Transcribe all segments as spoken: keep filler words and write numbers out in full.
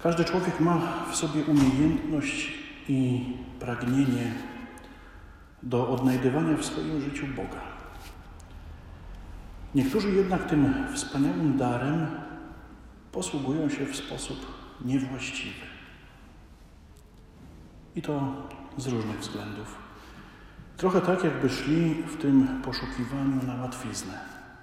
Każdy człowiek ma w sobie umiejętność i pragnienie do odnajdywania w swoim życiu Boga. Niektórzy jednak tym wspaniałym darem posługują się w sposób niewłaściwy. I to z różnych względów. Trochę tak, jakby szli w tym poszukiwaniu na łatwiznę.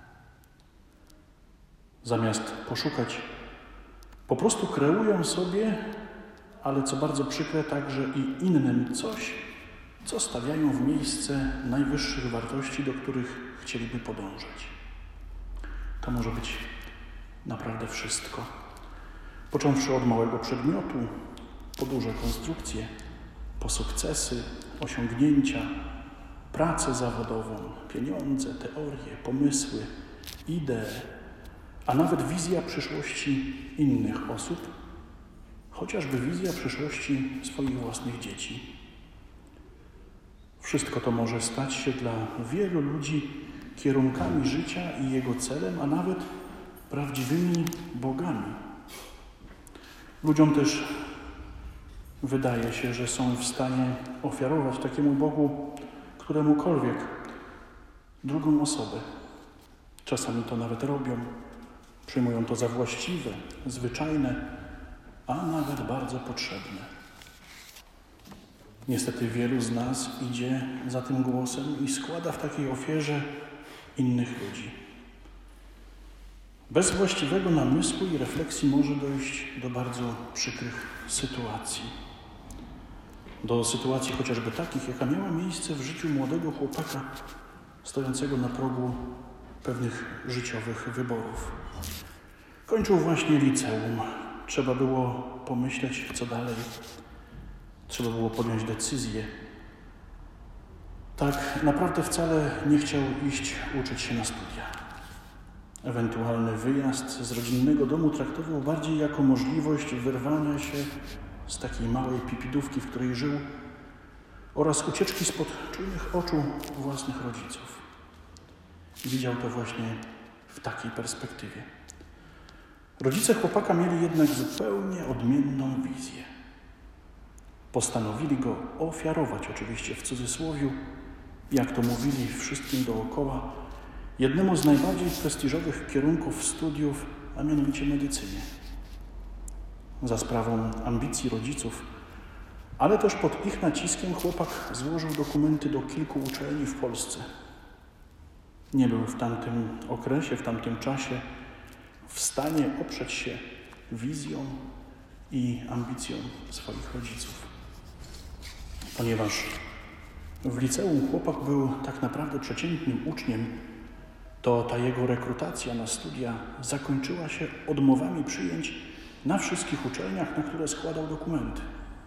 Zamiast poszukać, po prostu kreują sobie, ale co bardzo przykre, także i innym coś, co stawiają w miejsce najwyższych wartości, do których chcieliby podążać. To może być naprawdę wszystko. Począwszy od małego przedmiotu, po duże konstrukcje, po sukcesy, osiągnięcia, pracę zawodową, pieniądze, teorie, pomysły, idee, a nawet wizja przyszłości innych osób, chociażby wizja przyszłości swoich własnych dzieci. Wszystko to może stać się dla wielu ludzi kierunkami życia i jego celem, a nawet prawdziwymi bogami. Ludziom też wydaje się, że są w stanie ofiarować takiemu Bogu, któremukolwiek, drugą osobę. Czasami to nawet robią, przyjmują to za właściwe, zwyczajne, a nawet bardzo potrzebne. Niestety wielu z nas idzie za tym głosem i składa w takiej ofierze innych ludzi. Bez właściwego namysłu i refleksji może dojść do bardzo przykrych sytuacji. Do sytuacji chociażby takich, jaka miała miejsce w życiu młodego chłopaka stojącego na progu pewnych życiowych wyborów. Kończył właśnie liceum. Trzeba było pomyśleć, co dalej. Trzeba było podjąć decyzję. Tak naprawdę wcale nie chciał iść uczyć się na studia. Ewentualny wyjazd z rodzinnego domu traktował bardziej jako możliwość wyrwania się z takiej małej pipidówki, w której żył, oraz ucieczki spod czujnych oczu własnych rodziców. Widział to właśnie w takiej perspektywie. Rodzice chłopaka mieli jednak zupełnie odmienną wizję. Postanowili go ofiarować, oczywiście w cudzysłowiu, jak to mówili wszystkim dookoła, jednemu z najbardziej prestiżowych kierunków studiów, a mianowicie medycynie. Za sprawą ambicji rodziców, ale też pod ich naciskiem chłopak złożył dokumenty do kilku uczelni w Polsce. Nie był w tamtym okresie, w tamtym czasie w stanie oprzeć się wizją i ambicją swoich rodziców. Ponieważ w liceum chłopak był tak naprawdę przeciętnym uczniem, to ta jego rekrutacja na studia zakończyła się odmowami przyjęć na wszystkich uczelniach, na które składał dokumenty.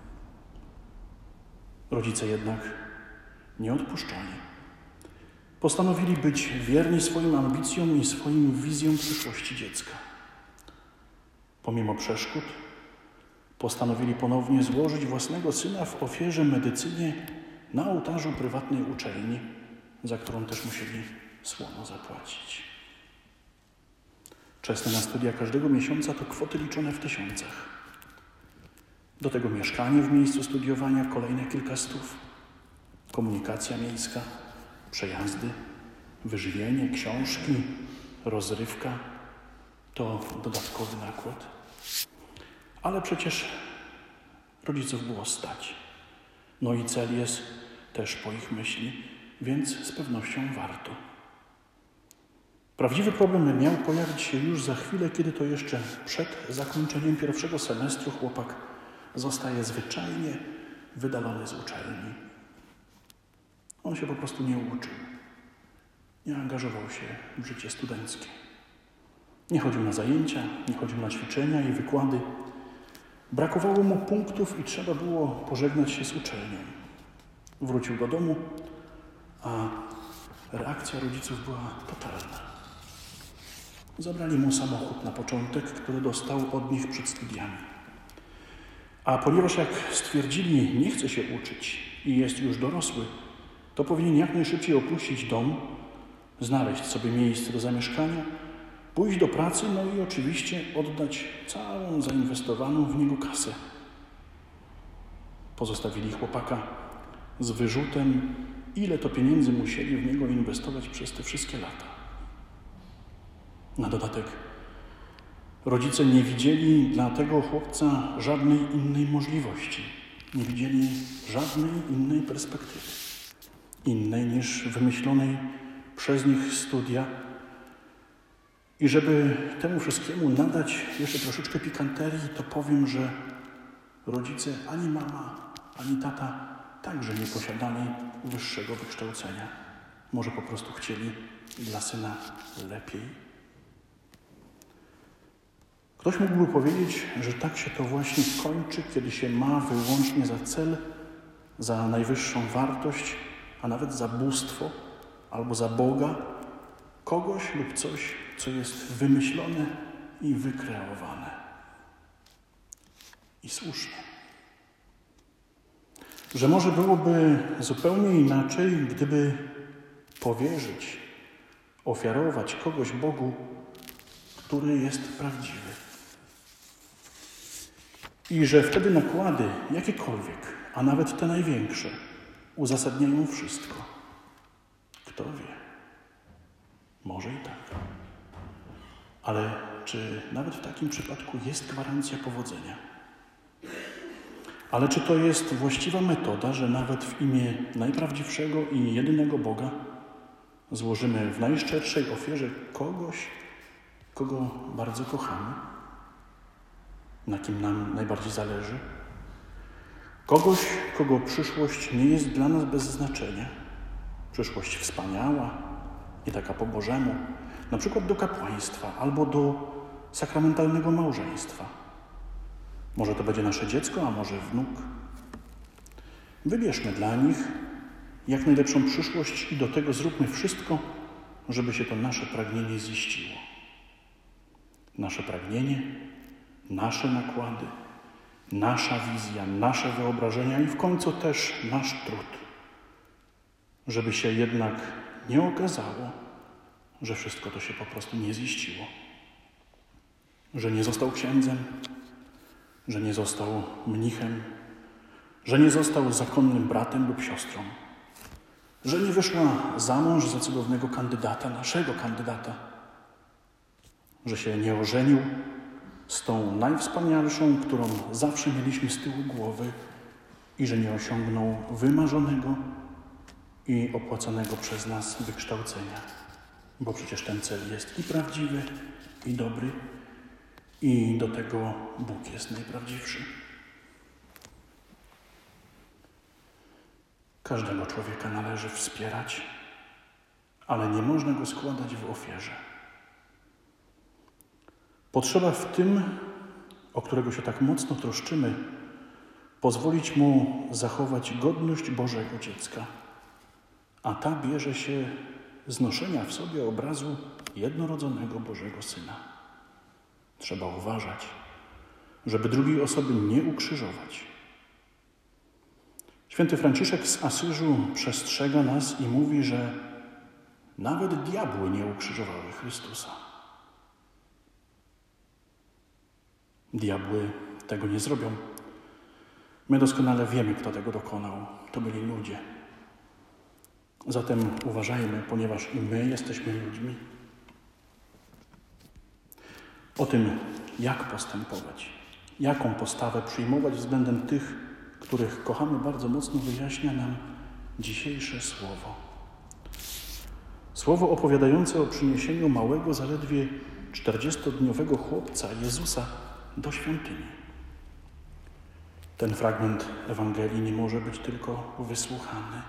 Rodzice jednak nie odpuszczali. Postanowili być wierni swoim ambicjom i swoim wizjom przyszłości dziecka. Pomimo przeszkód postanowili ponownie złożyć własnego syna w ofierze medycynie na ołtarzu prywatnej uczelni, za którą też musieli słono zapłacić. Czesne na studia każdego miesiąca to kwoty liczone w tysiącach. Do tego mieszkanie w miejscu studiowania, kolejne kilka stów, komunikacja miejska, przejazdy, wyżywienie, książki, rozrywka to dodatkowy nakład. Ale przecież rodziców było stać. No i cel jest też po ich myśli, więc z pewnością warto. Prawdziwy problem miał pojawić się już za chwilę, kiedy to jeszcze przed zakończeniem pierwszego semestru chłopak zostaje zwyczajnie wydalony z uczelni. On się po prostu nie uczył. Nie angażował się w życie studenckie. Nie chodził na zajęcia, nie chodził na ćwiczenia i wykłady. Brakowało mu punktów i trzeba było pożegnać się z uczelnią. Wrócił do domu, a reakcja rodziców była totalna. Zabrali mu samochód na początek, który dostał od nich przed studiami. A ponieważ, jak stwierdzili, nie chce się uczyć i jest już dorosły, to powinien jak najszybciej opuścić dom, znaleźć sobie miejsce do zamieszkania pójść do pracy, no i oczywiście oddać całą zainwestowaną w niego kasę. Pozostawili chłopaka z wyrzutem, ile to pieniędzy musieli w niego inwestować przez te wszystkie lata. Na dodatek rodzice nie widzieli dla tego chłopca żadnej innej możliwości. Nie widzieli żadnej innej perspektywy. Innej niż wymyślonej przez nich studia. I żeby temu wszystkiemu nadać jeszcze troszeczkę pikanterii, to powiem, że rodzice, ani mama, ani tata także nie posiadali wyższego wykształcenia. Może po prostu chcieli dla syna lepiej. Ktoś mógłby powiedzieć, że tak się to właśnie kończy, kiedy się ma wyłącznie za cel, za najwyższą wartość, a nawet za bóstwo albo za Boga, kogoś lub coś, co jest wymyślone i wykreowane. I słuszne. Że może byłoby zupełnie inaczej, gdyby powierzyć, ofiarować kogoś Bogu, który jest prawdziwy. I że wtedy nakłady, jakiekolwiek, a nawet te największe, uzasadniają wszystko. Kto wie? Może i tak. Ale czy nawet w takim przypadku jest gwarancja powodzenia? Ale czy to jest właściwa metoda, że nawet w imię najprawdziwszego i jedynego Boga złożymy w najszczerszej ofierze kogoś, kogo bardzo kochamy, na kim nam najbardziej zależy? Kogoś, kogo przyszłość nie jest dla nas bez znaczenia. Przyszłość wspaniała i taka po Bożemu, na przykład do kapłaństwa albo do sakramentalnego małżeństwa. Może to będzie nasze dziecko, a może wnuk. Wybierzmy dla nich jak najlepszą przyszłość i do tego zróbmy wszystko, żeby się to nasze pragnienie ziściło. Nasze pragnienie, nasze nakłady, nasza wizja, nasze wyobrażenia i w końcu też nasz trud. Żeby się jednak nie okazało, że wszystko to się po prostu nie ziściło. Że nie został księdzem, że nie został mnichem, że nie został zakonnym bratem lub siostrą, że nie wyszła za mąż za cudownego kandydata, naszego kandydata, że się nie ożenił z tą najwspanialszą, którą zawsze mieliśmy z tyłu głowy i że nie osiągnął wymarzonego i opłacanego przez nas wykształcenia. Bo przecież ten cel jest i prawdziwy, i dobry, i do tego Bóg jest najprawdziwszy. Każdego człowieka należy wspierać, ale nie można go składać w ofierze. Potrzeba w tym, o którego się tak mocno troszczymy, pozwolić mu zachować godność Bożego dziecka, a ta bierze się z noszenia w sobie obrazu jednorodzonego Bożego Syna. Trzeba uważać, żeby drugiej osoby nie ukrzyżować. Święty Franciszek z Asyżu przestrzega nas i mówi, że nawet diabły nie ukrzyżowały Chrystusa. Diabły tego nie zrobią. My doskonale wiemy, kto tego dokonał. To byli ludzie. Zatem uważajmy, ponieważ i my jesteśmy ludźmi. O tym, jak postępować, jaką postawę przyjmować względem tych, których kochamy bardzo mocno, wyjaśnia nam dzisiejsze słowo. Słowo opowiadające o przyniesieniu małego, zaledwie czterdziestodniowego chłopca Jezusa do świątyni. Ten fragment Ewangelii nie może być tylko wysłuchany.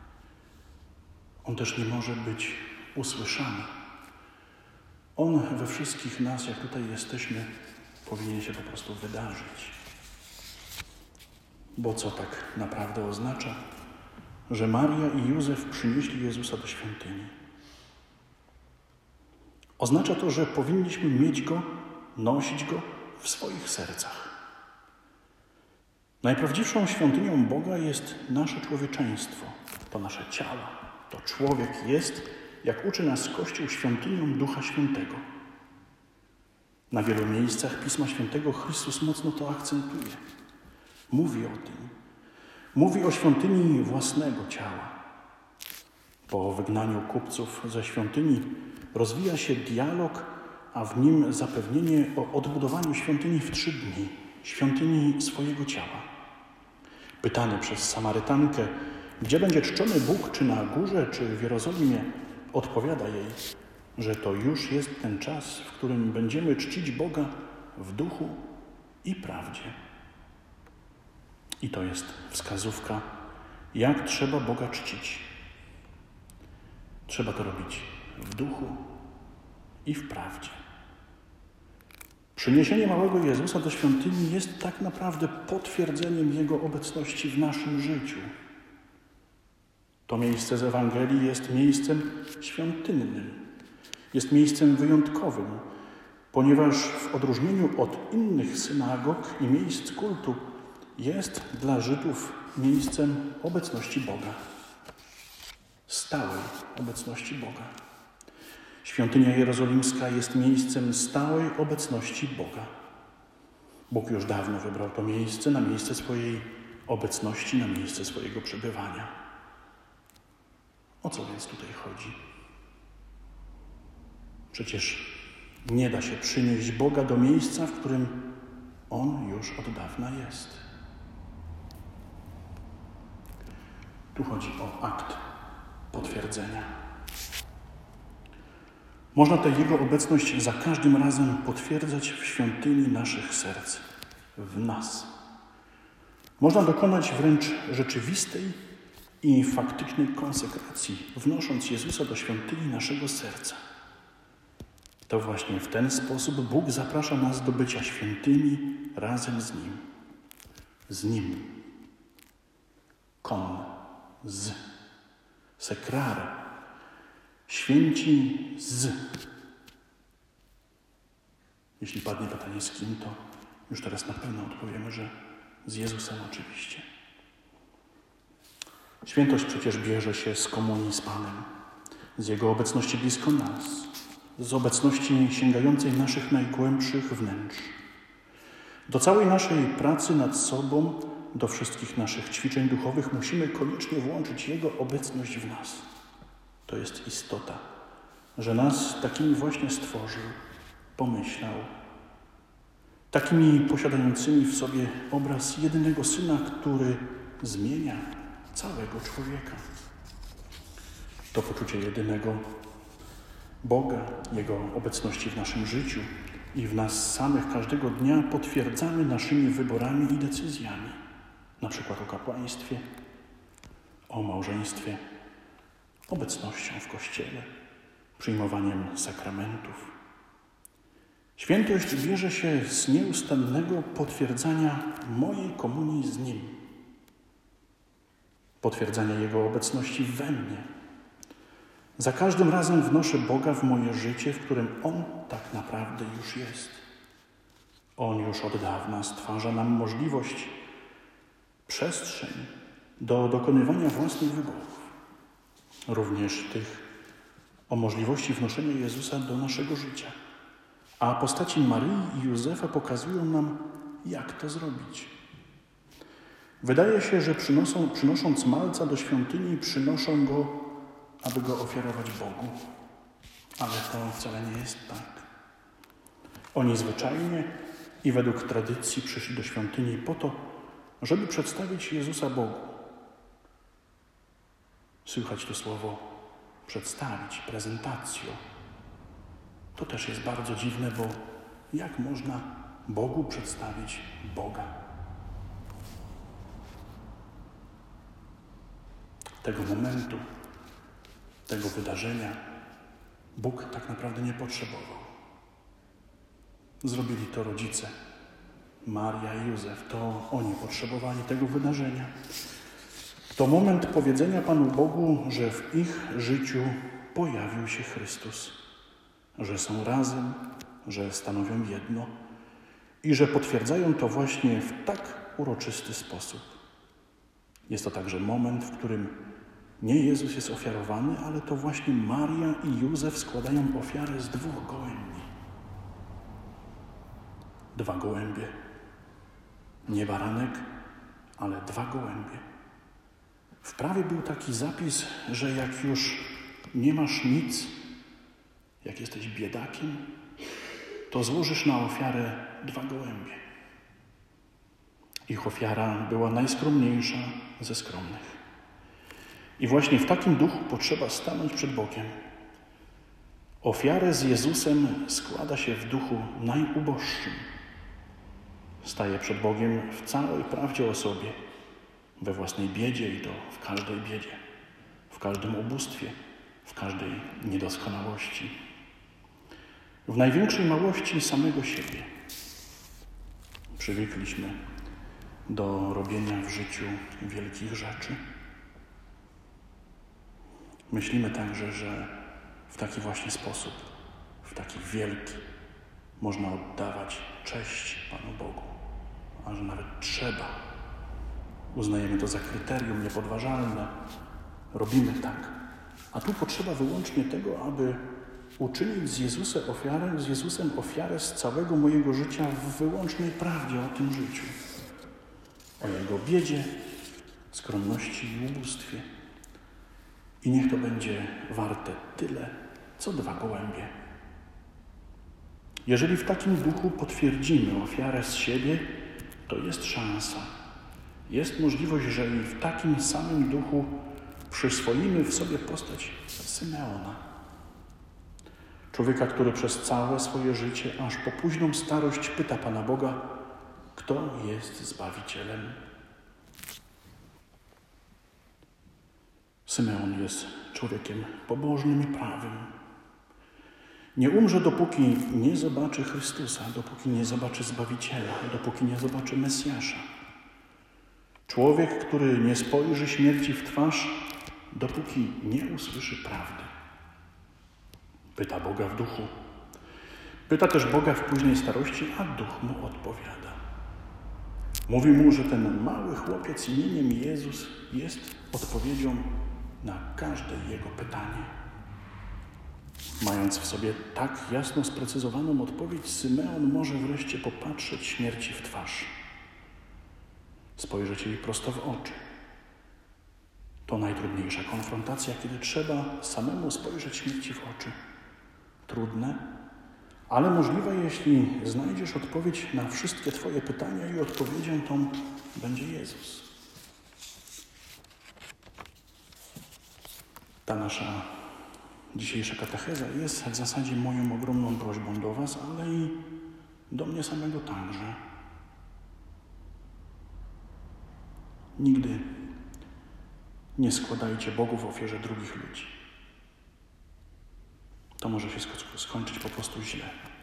On też nie może być usłyszany. On we wszystkich nas, jak tutaj jesteśmy, powinien się po prostu wydarzyć. Bo co tak naprawdę oznacza? Że Maria i Józef przynieśli Jezusa do świątyni. Oznacza to, że powinniśmy mieć Go, nosić Go w swoich sercach. Najprawdziwszą świątynią Boga jest nasze człowieczeństwo, to nasze ciała. To człowiek jest, jak uczy nas Kościół, świątynią Ducha Świętego. Na wielu miejscach Pisma Świętego Chrystus mocno to akcentuje. Mówi o tym. Mówi o świątyni własnego ciała. Po wygnaniu kupców ze świątyni rozwija się dialog, a w nim zapewnienie o odbudowaniu świątyni w trzy dni, świątyni swojego ciała. Pytany przez Samarytankę, gdzie będzie czczony Bóg, czy na górze, czy w Jerozolimie, odpowiada jej, że to już jest ten czas, w którym będziemy czcić Boga w duchu i prawdzie. I to jest wskazówka, jak trzeba Boga czcić. Trzeba to robić w duchu i w prawdzie. Przyniesienie małego Jezusa do świątyni jest tak naprawdę potwierdzeniem Jego obecności w naszym życiu. To miejsce z Ewangelii jest miejscem świątynnym. Jest miejscem wyjątkowym, ponieważ w odróżnieniu od innych synagog i miejsc kultu jest dla Żydów miejscem obecności Boga. Stałej obecności Boga. Świątynia jerozolimska jest miejscem stałej obecności Boga. Bóg już dawno wybrał to miejsce na miejsce swojej obecności, na miejsce swojego przebywania. O co więc tutaj chodzi? Przecież nie da się przynieść Boga do miejsca, w którym On już od dawna jest. Tu chodzi o akt potwierdzenia. Można tę Jego obecność za każdym razem potwierdzać w świątyni naszych serc, w nas. Można dokonać wręcz rzeczywistej i faktycznej konsekracji, wnosząc Jezusa do świątyni naszego serca. To właśnie w ten sposób Bóg zaprasza nas do bycia świętymi razem z Nim. Z Nim. Con, z. Sekrare. Święci z. Jeśli padnie pytanie z kim, to już teraz na pewno odpowiemy, że z Jezusem oczywiście. Świętość przecież bierze się z komunii z Panem, z Jego obecności blisko nas, z obecności sięgającej naszych najgłębszych wnętrz. Do całej naszej pracy nad sobą, do wszystkich naszych ćwiczeń duchowych musimy koniecznie włączyć Jego obecność w nas. To jest istota, że nas takimi właśnie stworzył, pomyślał. Takimi posiadającymi w sobie obraz jedynego Syna, który zmienia całego człowieka. To poczucie jedynego Boga, Jego obecności w naszym życiu i w nas samych każdego dnia potwierdzamy naszymi wyborami i decyzjami. Na przykład o kapłaństwie, o małżeństwie, obecnością w Kościele, przyjmowaniem sakramentów. Świętość bierze się z nieustannego potwierdzania mojej komunii z Nim. Potwierdzania Jego obecności we mnie. Za każdym razem wnoszę Boga w moje życie, w którym On tak naprawdę już jest. On już od dawna stwarza nam możliwość, przestrzeń do dokonywania własnych wyborów. Również tych o możliwości wnoszenia Jezusa do naszego życia. A postaci Maryi i Józefa pokazują nam, jak to zrobić. Wydaje się, że przynoszą, przynosząc malca do świątyni, przynoszą go, aby go ofiarować Bogu. Ale to wcale nie jest tak. Oni zwyczajnie i według tradycji przyszli do świątyni po to, żeby przedstawić Jezusa Bogu. Słychać to słowo przedstawić, prezentacjo. To też jest bardzo dziwne, bo jak można Bogu przedstawić Boga? Tego momentu, tego wydarzenia Bóg tak naprawdę nie potrzebował. Zrobili to rodzice, Maria i Józef. To oni potrzebowali tego wydarzenia. To moment powiedzenia Panu Bogu, że w ich życiu pojawił się Chrystus, że są razem, że stanowią jedno i że potwierdzają to właśnie w tak uroczysty sposób. Jest to także moment, w którym nie Jezus jest ofiarowany, ale to właśnie Maria i Józef składają ofiarę z dwóch gołębi. dwa gołębie. Nie baranek, ale dwa gołębie. W prawie był taki zapis, że jak już nie masz nic, jak jesteś biedakiem, to złożysz na ofiarę dwa gołębie. Ich ofiara była najskromniejsza ze skromnych. I właśnie w takim duchu potrzeba stanąć przed Bogiem. Ofiarę z Jezusem składa się w duchu najuboższym. Staje przed Bogiem w całej prawdzie o sobie, we własnej biedzie i to w każdej biedzie, w każdym ubóstwie, w każdej niedoskonałości, w największej małości samego siebie. Przywykliśmy do robienia w życiu wielkich rzeczy. Myślimy także, że w taki właśnie sposób, w taki wielki, można oddawać cześć Panu Bogu, a że nawet trzeba. Uznajemy to za kryterium niepodważalne. Robimy tak. A tu potrzeba wyłącznie tego, aby uczynić z Jezusem ofiarę, z Jezusem ofiarę z całego mojego życia w wyłącznej prawdzie o tym życiu. O Jego biedzie, skromności i ubóstwie. I niech to będzie warte tyle, co dwa gołębie. Jeżeli w takim duchu potwierdzimy ofiarę z siebie, to jest szansa. Jest możliwość, że i w takim samym duchu przyswoimy w sobie postać Symeona. Człowieka, który przez całe swoje życie, aż po późną starość pyta Pana Boga, kto jest Zbawicielem. Symeon jest człowiekiem pobożnym i prawym. Nie umrze, dopóki nie zobaczy Chrystusa, dopóki nie zobaczy Zbawiciela, dopóki nie zobaczy Mesjasza. Człowiek, który nie spojrzy śmierci w twarz, dopóki nie usłyszy prawdy. Pyta Boga w duchu. Pyta też Boga w późnej starości, a duch mu odpowiada. Mówi mu, że ten mały chłopiec imieniem Jezus jest odpowiedzią na każde jego pytanie. Mając w sobie tak jasno sprecyzowaną odpowiedź, Symeon może wreszcie popatrzeć śmierci w twarz. Spojrzeć jej prosto w oczy. To najtrudniejsza konfrontacja, kiedy trzeba samemu spojrzeć śmierci w oczy. Trudne, ale możliwe, jeśli znajdziesz odpowiedź na wszystkie Twoje pytania i odpowiedzią tą będzie Jezus. Ta nasza dzisiejsza katecheza jest w zasadzie moją ogromną prośbą do Was, ale i do mnie samego także. Nigdy nie składajcie Bogu w ofierze drugich ludzi. To może się skończyć po prostu źle.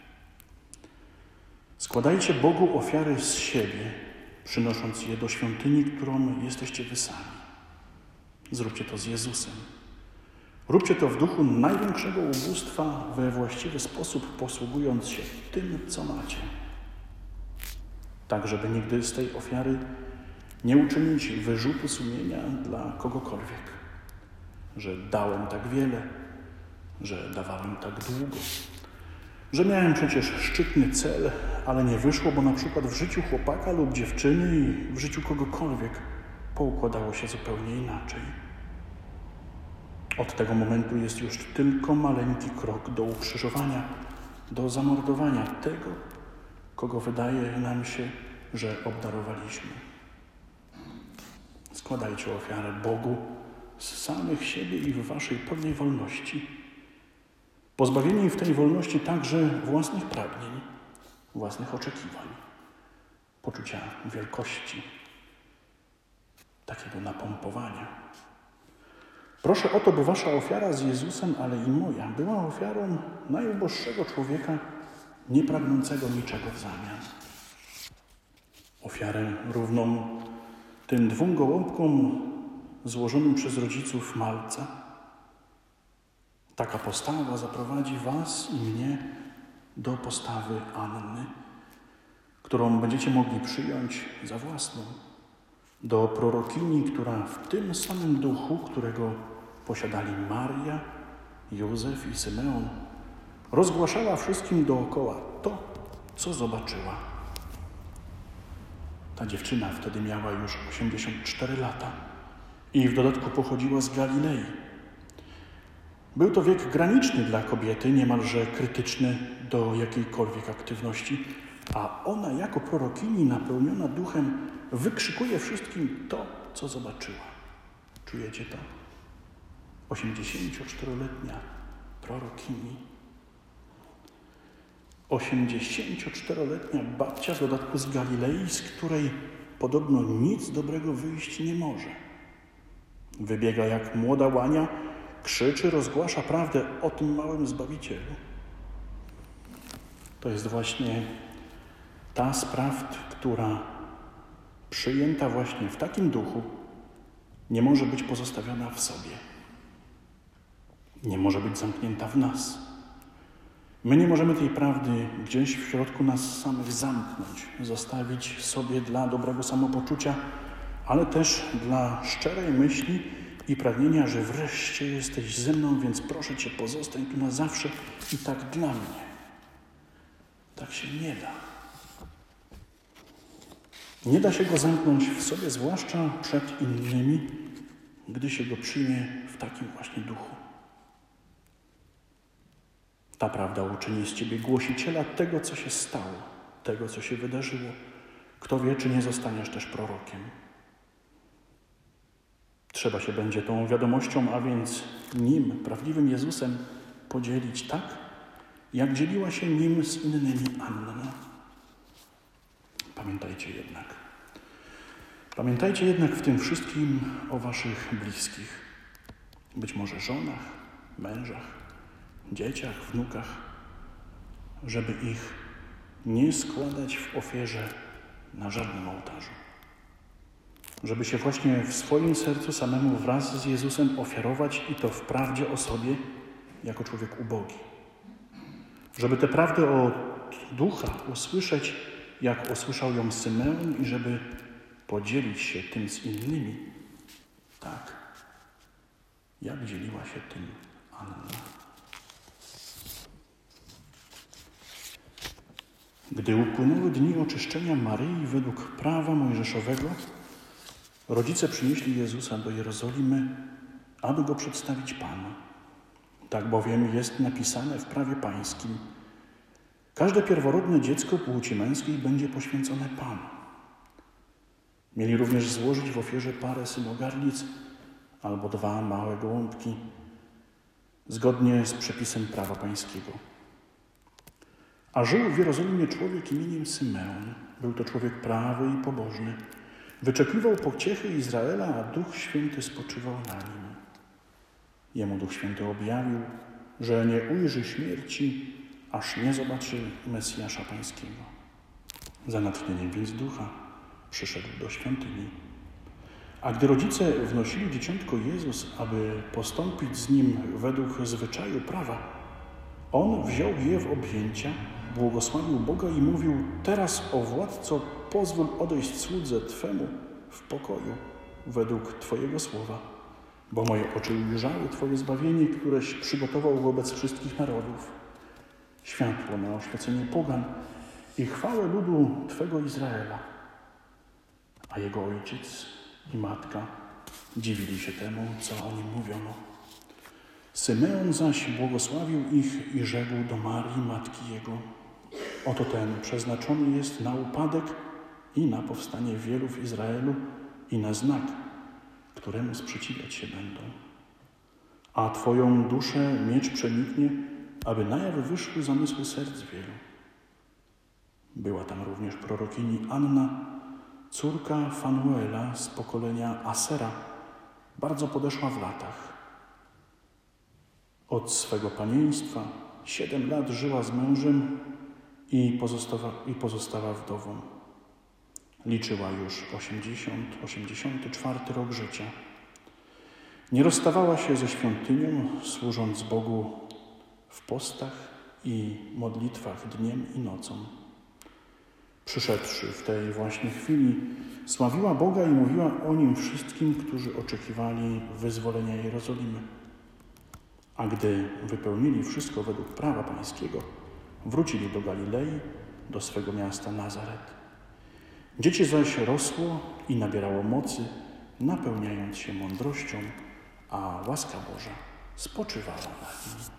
Składajcie Bogu ofiary z siebie, przynosząc je do świątyni, którą jesteście wy sami. Zróbcie to z Jezusem. Róbcie to w duchu największego ubóstwa, we właściwy sposób posługując się tym, co macie. Tak, żeby nigdy z tej ofiary nie uczynić wyrzutu sumienia dla kogokolwiek, że dałem tak wiele, że dawałem tak długo, że miałem przecież szczytny cel, ale nie wyszło, bo na przykład w życiu chłopaka lub dziewczyny i w życiu kogokolwiek poukładało się zupełnie inaczej. Od tego momentu jest już tylko maleńki krok do ukrzyżowania, do zamordowania tego, kogo wydaje nam się, że obdarowaliśmy. Składajcie ofiarę Bogu z samych siebie i w waszej pełnej wolności. Pozbawieni w tej wolności także własnych pragnień, własnych oczekiwań, poczucia wielkości, takiego napompowania. Proszę o to, by wasza ofiara z Jezusem, ale i moja, była ofiarą najuboższego człowieka, nie pragnącego niczego w zamian. Ofiarę równą tym dwóm gołąbkom złożonym przez rodziców malca. Taka postawa zaprowadzi was i mnie do postawy Anny, którą będziecie mogli przyjąć za własną, do prorokini, która w tym samym duchu, którego posiadali Maria, Józef i Symeon, rozgłaszała wszystkim dookoła to, co zobaczyła. Ta dziewczyna wtedy miała już osiemdziesiąt cztery lata i w dodatku pochodziła z Galilei. Był to wiek graniczny dla kobiety, niemalże krytyczny do jakiejkolwiek aktywności, a ona jako prorokini napełniona duchem wykrzykuje wszystkim to, co zobaczyła. Czujecie to? osiemdziesięcioczteroletnia prorokini. osiemdziesięcioczteroletnia babcia w dodatku z Galilei, z której podobno nic dobrego wyjść nie może. Wybiega jak młoda łania, krzyczy, rozgłasza prawdę o tym małym Zbawicielu. To jest właśnie ta z prawd, która przyjęta właśnie w takim duchu nie może być pozostawiona w sobie. Nie może być zamknięta w nas. My nie możemy tej prawdy gdzieś w środku nas samych zamknąć, zostawić sobie dla dobrego samopoczucia, ale też dla szczerej myśli i pragnienia, że wreszcie jesteś ze mną, więc proszę Cię, pozostań tu na zawsze i tak dla mnie. Tak się nie da. Nie da się go zamknąć w sobie, zwłaszcza przed innymi, gdy się go przyjmie w takim właśnie duchu. Ta prawda uczyni z Ciebie głosiciela tego, co się stało, tego, co się wydarzyło. Kto wie, czy nie zostaniesz też prorokiem. Trzeba się będzie tą wiadomością, a więc Nim, prawdziwym Jezusem, podzielić tak, jak dzieliła się Nim z innymi Anna. Pamiętajcie jednak. Pamiętajcie jednak w tym wszystkim o Waszych bliskich. Być może żonach, mężach, dzieciach, wnukach, żeby ich nie składać w ofierze na żadnym ołtarzu. Żeby się właśnie w swoim sercu samemu wraz z Jezusem ofiarować i to w prawdzie o sobie jako człowiek ubogi. Żeby tę prawdę o ducha usłyszeć, jak usłyszał ją Symeon i żeby podzielić się tym z innymi, tak, jak dzieliła się tym Anna. Gdy upłynęły dni oczyszczenia Maryi według prawa mojżeszowego, rodzice przynieśli Jezusa do Jerozolimy, aby Go przedstawić Panu. Tak bowiem jest napisane w prawie pańskim. Każde pierworodne dziecko płci męskiej będzie poświęcone Panu. Mieli również złożyć w ofierze parę synogarlic albo dwa małe gołąbki, zgodnie z przepisem prawa pańskiego. A żył w Jerozolimie człowiek imieniem Symeon. Był to człowiek prawy i pobożny. Wyczekiwał pociechy Izraela, a Duch Święty spoczywał na nim. Jemu Duch Święty objawił, że nie ujrzy śmierci, aż nie zobaczy Mesjasza Pańskiego. Za natchnieniem więc Ducha przyszedł do świątyni. A gdy rodzice wnosili dzieciątko Jezus, aby postąpić z nim według zwyczaju prawa, On wziął je w objęcia, błogosławił Boga i mówił: teraz, o władco, pozwól odejść słudze Twemu w pokoju według Twojego słowa, bo moje oczy ujrzały Twoje zbawienie, któreś przygotował wobec wszystkich narodów, światło na oświecenie pogan i chwałę ludu Twego Izraela. A jego ojciec i matka dziwili się temu, co o nim mówiono. Symeon zaś błogosławił ich i rzekł do Marii, matki jego: oto ten przeznaczony jest na upadek i na powstanie wielu w Izraelu i na znak, któremu sprzeciwiać się będą. A Twoją duszę miecz przeniknie, aby na jaw wyszły zamysły serc wielu. Była tam również prorokini Anna, córka Fanuela z pokolenia Asera, bardzo podeszła w latach. Od swego panieństwa siedem lat żyła z mężem i pozostała, i pozostała wdową. Liczyła już osiemdziesiąt, osiemdziesiąty czwarty rok życia. Nie rozstawała się ze świątynią, służąc Bogu w postach i modlitwach dniem i nocą. Przyszedłszy w tej właśnie chwili, sławiła Boga i mówiła o Nim wszystkim, którzy oczekiwali wyzwolenia Jerozolimy. A gdy wypełnili wszystko według prawa pańskiego, wrócili do Galilei, do swego miasta Nazaret. Dziecię zaś rosło i nabierało mocy, napełniając się mądrością, a łaska Boża spoczywała na nim.